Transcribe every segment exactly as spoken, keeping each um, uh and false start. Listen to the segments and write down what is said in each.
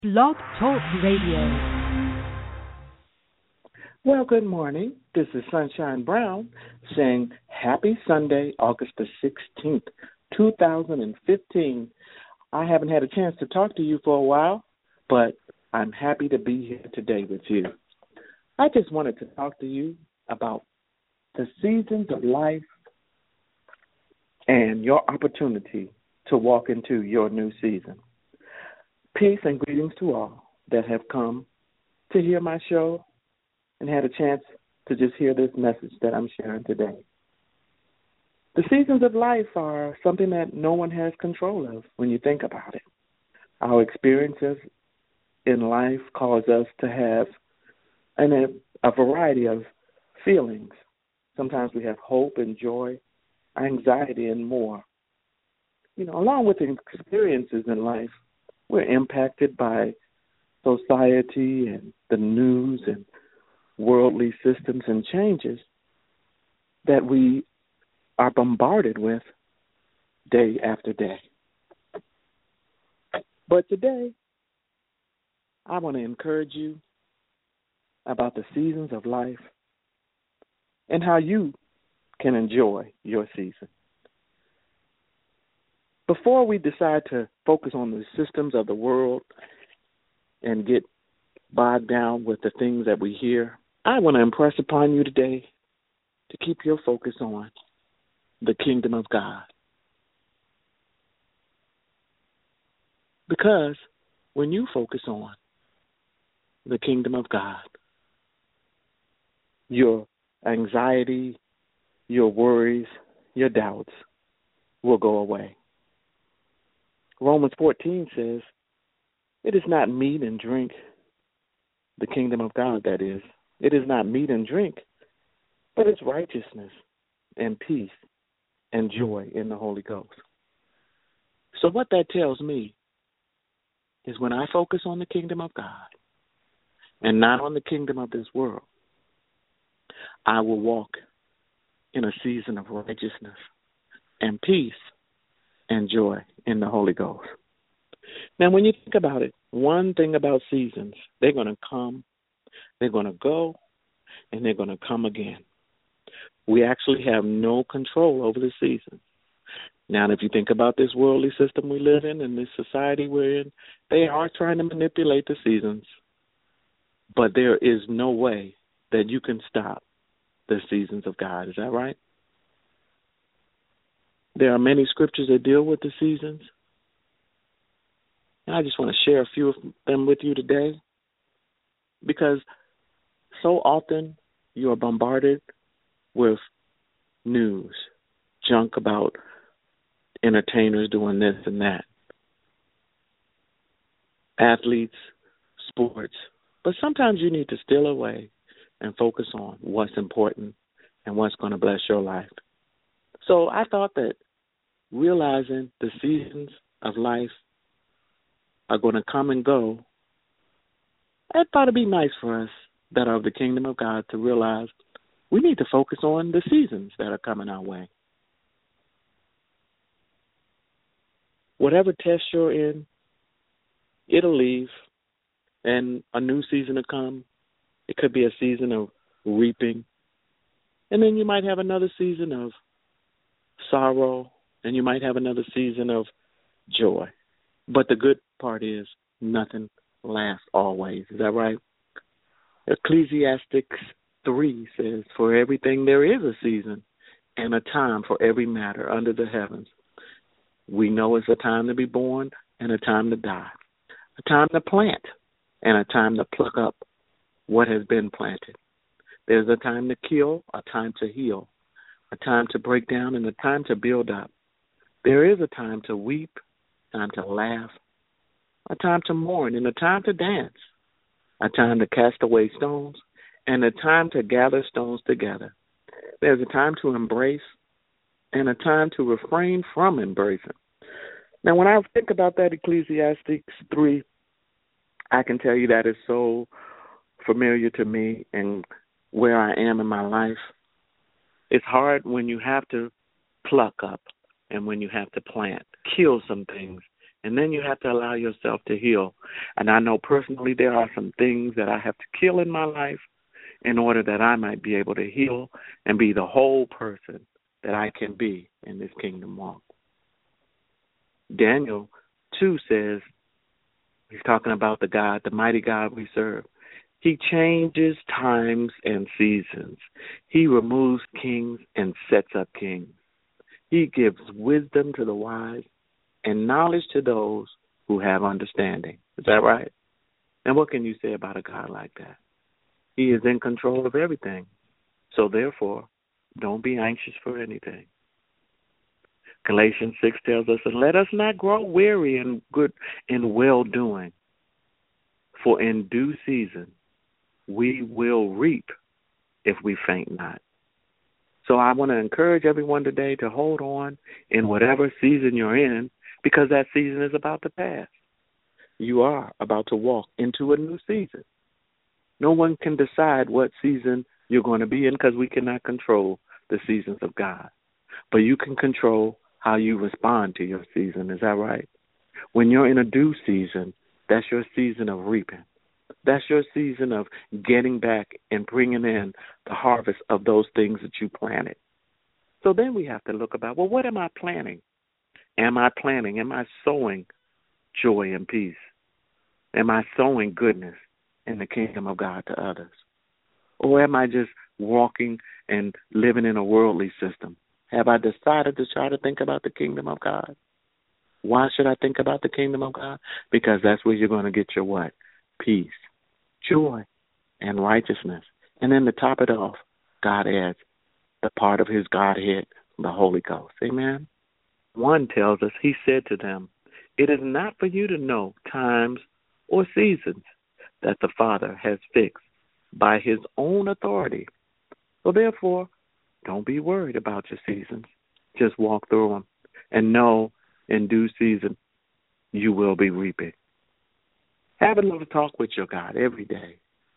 Blog Talk Radio. Well, good morning. This is Sunshine Brown saying happy Sunday, August the sixteenth, two thousand fifteen. I haven't had a chance to talk to you for a while, but I'm happy to be here today with you. I just wanted to talk to you about the seasons of life and your opportunity to walk into your new season. Peace and greetings to all that have come to hear my show and had a chance to just hear this message that I'm sharing today. The seasons of life are something that no one has control of when you think about it. Our experiences in life cause us to have an, a, a variety of feelings. Sometimes we have hope and joy, anxiety, and more. You know, along with the experiences in life, we're impacted by society and the news and worldly systems and changes that we are bombarded with day after day. But today, I want to encourage you about the seasons of life and how you can enjoy your season. Before we decide to focus on the systems of the world and get bogged down with the things that we hear, I want to impress upon you today to keep your focus on the kingdom of God. Because when you focus on the kingdom of God, your anxiety, your worries, your doubts will go away. Romans fourteen says, it is not meat and drink, the kingdom of God, that is. It is not meat and drink, but it's righteousness and peace and joy in the Holy Ghost. So what that tells me is when I focus on the kingdom of God and not on the kingdom of this world, I will walk in a season of righteousness and peace and joy in the Holy Ghost. Now, when you think about it, one thing about seasons, they're going to come, they're going to go, and they're going to come again. We actually have no control over the seasons. Now, if you think about this worldly system we live in and this society we're in, they are trying to manipulate the seasons, but there is no way that you can stop the seasons of God. Is that right? There are many scriptures that deal with the seasons. And I just want to share a few of them with you today because so often you are bombarded with news, junk about entertainers doing this and that, athletes, sports. But sometimes you need to steal away and focus on what's important and what's going to bless your life. So I thought that realizing the seasons of life are going to come and go, I thought it'd be nice for us that are of the kingdom of God to realize we need to focus on the seasons that are coming our way. Whatever test you're in, it'll leave, and a new season will come. It could be a season of reaping, and then you might have another season of sorrow, and you might have another season of joy. But the good part is nothing lasts always. Is that right? Ecclesiastes three says, for everything there is a season and a time for every matter under the heavens. We know it's a time to be born and a time to die, a time to plant and a time to pluck up what has been planted. There's a time to kill, a time to heal, a time to break down, and a time to build up. There is a time to weep, time to laugh, a time to mourn, and a time to dance, a time to cast away stones, and a time to gather stones together. There's a time to embrace and a time to refrain from embracing. Now, when I think about that Ecclesiastes three, I can tell you that is so familiar to me and where I am in my life. It's hard when you have to pluck up and when you have to plant, kill some things And then you have to allow yourself to heal. And I know personally there are some things that I have to kill in my life in order that I might be able to heal and be the whole person that I can be in this kingdom walk. Daniel two says, he's talking about the God, the mighty God we serve. He changes times and seasons. He removes kings and sets up kings. He gives wisdom to the wise and knowledge to those who have understanding. Is that right? And what can you say about a God like that? He is in control of everything. So therefore, don't be anxious for anything. Galatians six tells us, and let us not grow weary in good in well doing, for in due season we will reap if we faint not. So I want to encourage everyone today to hold on in whatever season you're in, because that season is about to pass. You are about to walk into a new season. No one can decide what season you're going to be in, because we cannot control the seasons of God. But you can control how you respond to your season. Is that right? When you're in a due season, that's your season of reaping. That's your season of getting back and bringing in the harvest of those things that you planted. So then we have to look about, well, what am I planting? Am I planting? Am I sowing joy and peace? Am I sowing goodness in the kingdom of God to others? Or am I just walking and living in a worldly system? Have I decided to try to think about the kingdom of God? Why should I think about the kingdom of God? Because that's where you're going to get your what? Peace, joy, and righteousness. And then to top it off, God adds the part of his Godhead, the Holy Ghost. Amen? One tells us, he said to them, it is not for you to know times or seasons that the Father has fixed by his own authority. So therefore, don't be worried about your seasons. Just walk through them and know in due season you will be reaping. Have a little talk with your God every day.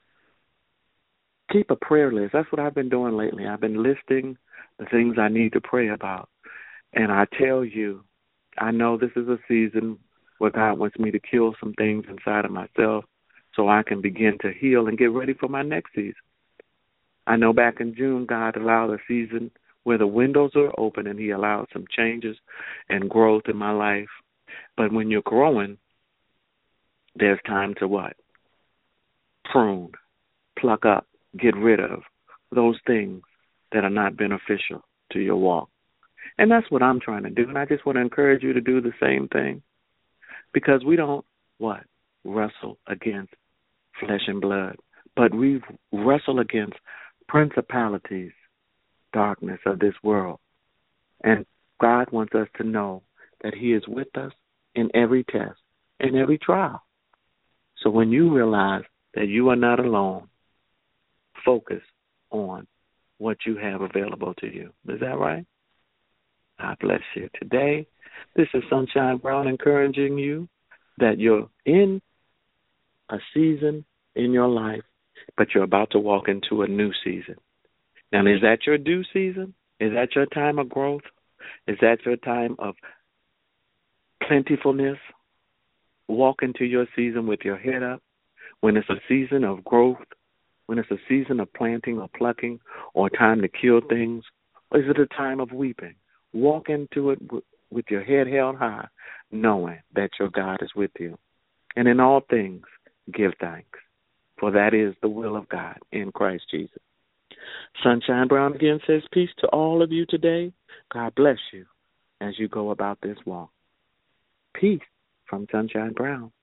Keep a prayer list. That's what I've been doing lately. I've been listing the things I need to pray about. And I tell you, I know this is a season where God wants me to kill some things inside of myself so I can begin to heal and get ready for my next season. I know back in June, God allowed a season where the windows are open and he allowed some changes and growth in my life. But when you're growing, there's time to what? Prune, pluck up, get rid of those things that are not beneficial to your walk. And that's what I'm trying to do. And I just want to encourage you to do the same thing, because we don't, what? Wrestle against flesh and blood, but we wrestle against principalities, darkness of this world. And God wants us to know that he is with us in every test, in every trial. So when you realize that you are not alone, focus on what you have available to you. Is that right? God bless you. Today, this is Sunshine Brown encouraging you that you're in a season in your life, but you're about to walk into a new season. Now, is that your due season? Is that your time of growth? Is that your time of plentifulness? Walk into your season with your head up. When it's a season of growth, when it's a season of planting or plucking, or time to kill things, or is it a time of weeping? Walk into it w- with your head held high, knowing that your God is with you. And in all things, give thanks, for that is the will of God in Christ Jesus. Sunshine Brown again says peace to all of you today. God bless you as you go about this walk. Peace from Sunshine Brown.